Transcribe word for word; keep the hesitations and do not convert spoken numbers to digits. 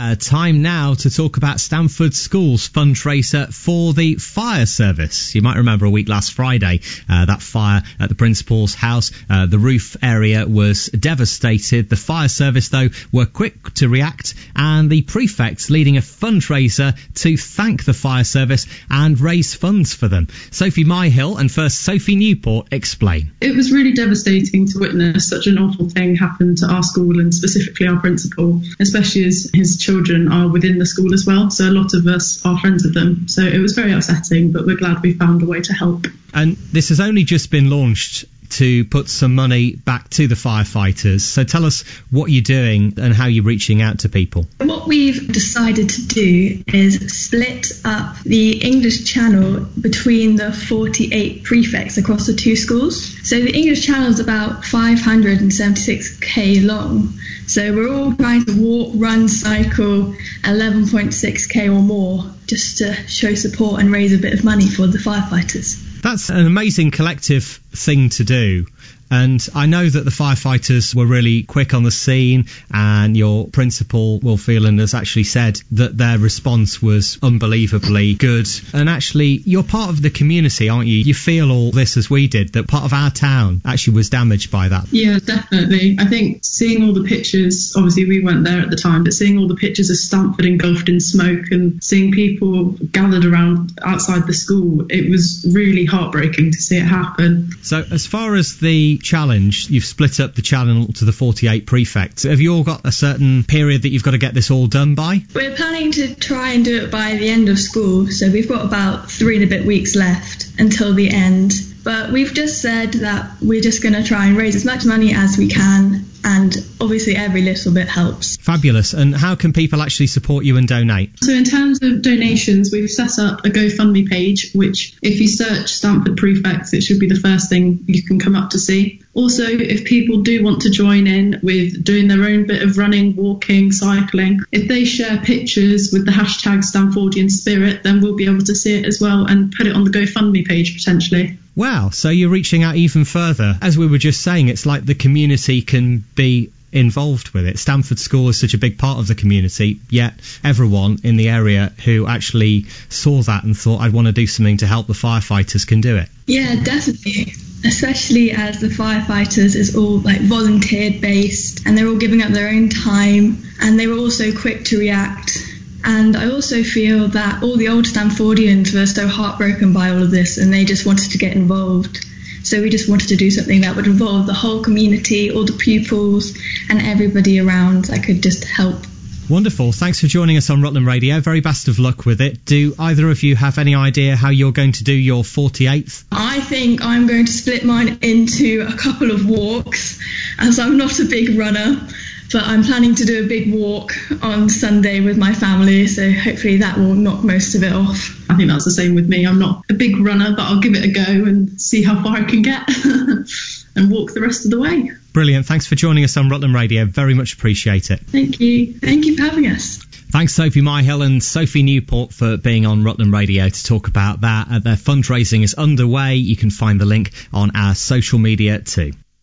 Uh, time now to talk about Stamford School's fundraiser for the fire service. You might remember a week last Friday, uh, that fire at the principal's house. Uh, the roof area was devastated. The fire service, though, were quick to react, and the prefects leading a fundraiser to thank the fire service and raise funds for them. Sophie Myhill and first Sophie Newport explain. It was really devastating to witness such an awful thing happen to our school and specifically our principal, especially as his children are within the school as well. So a lot of us are friends with them. So it was very upsetting, but we're glad we found a way to help. And this has only just been launched to put some money back to the firefighters. So tell us what you're doing and how you're reaching out to people. What we've decided to do is split up the English channel between the forty-eight prefects across the two schools. So the English channel is about five hundred seventy-six k long. So we're all trying to walk, run, cycle eleven point six k or more just to show support and raise a bit of money for the firefighters. That's an amazing collective thing to do. And I know that the firefighters were really quick on the scene, and your principal, Will Phelan, has actually said that their response was unbelievably good. And actually, you're part of the community, aren't you? You feel all this as we did, that part of our town actually was damaged by that. Yeah, definitely. I think seeing all the pictures, obviously we weren't there at the time, but seeing all the pictures of Stamford engulfed in smoke and seeing people gathered around outside the school, it was really heartbreaking to see it happen. So as far as the challenge, you've split up the channel to the forty-eight prefects. Have you all got a certain period that you've got to get this all done by? We're planning to try and do it by the end of school, so we've got about three and a bit weeks left until the end. But we've just said that we're just going to try and raise as much money as we can, and obviously every little bit helps. Fabulous. And how can people actually support you and donate? So in terms of donations, we've set up a GoFundMe page, which if you search Stamford Prefects, it should be the first thing you can come up to see. Also, if people do want to join in with doing their own bit of running, walking, cycling, if they share pictures with the hashtag Stamfordian Spirit, then we'll be able to see it as well and put it on the GoFundMe page potentially. Wow, so you're reaching out even further. As we were just saying, it's like the community can be involved with it. Stamford School is such a big part of the community, yet everyone in the area who actually saw that and thought, I'd want to do something to help the firefighters can do it. Yeah, definitely. Especially as the firefighters is all like volunteer based, and they're all giving up their own time, and they were also quick to react. And I also feel that all the old Stamfordians were so heartbroken by all of this, and they just wanted to get involved. So we just wanted to do something that would involve the whole community, all the pupils and everybody around that could just help. Wonderful. Thanks for joining us on Rutland Radio. Very best of luck with it. Do either of you have any idea how you're going to do your forty-eighth? I think I'm going to split mine into a couple of walks, as I'm not a big runner. But I'm planning to do a big walk on Sunday with my family, so hopefully that will knock most of it off. I think that's the same with me. I'm not a big runner, but I'll give it a go and see how far I can get and walk the rest of the way. Brilliant. Thanks for joining us on Rutland Radio. Very much appreciate it. Thank you. Thank you for having us. Thanks, Sophie Myhill and Sophie Newport, for being on Rutland Radio to talk about that. Uh, their fundraising is underway. You can find the link on our social media too.